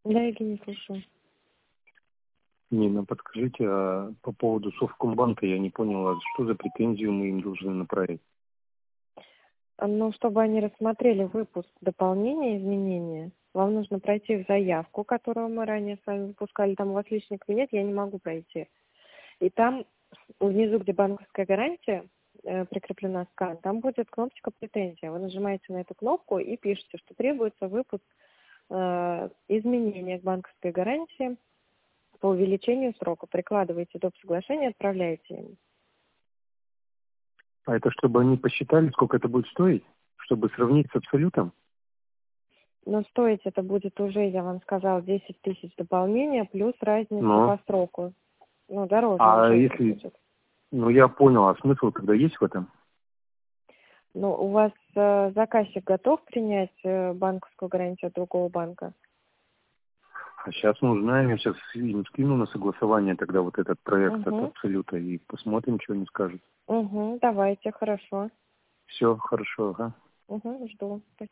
Да, Евгений, слушаю. Нина, подскажите, а по поводу Совкомбанка я не понял, а что за претензию мы им должны направить? Ну, чтобы они рассмотрели выпуск дополнения, изменения, вам нужно пройти в заявку, которую мы ранее с вами выпускали. Там у вас личный кабинет, я не могу пройти. И там внизу, где банковская гарантия, прикреплена скан, там будет кнопочка «Претензия». Вы нажимаете на эту кнопку и пишете, что требуется выпуск изменения к банковской гарантии по увеличению срока. Прикладываете доп. Соглашение, отправляете им. А это чтобы они посчитали, сколько это будет стоить? Чтобы сравнить с абсолютом? Но стоить это будет уже, я вам сказала, 10 тысяч дополнения, плюс разница Но. по сроку. Ну, дороже А уже это если... будет. Ну, я понял, а смысл тогда есть в этом? Ну, у вас заказчик готов принять банковскую гарантию от другого банка? А сейчас мы узнаем, я сейчас им скину на согласование тогда вот этот проект от Угу. абсолюта и посмотрим, что они скажут. Угу, давайте, хорошо. Все, хорошо, ага. Угу, жду.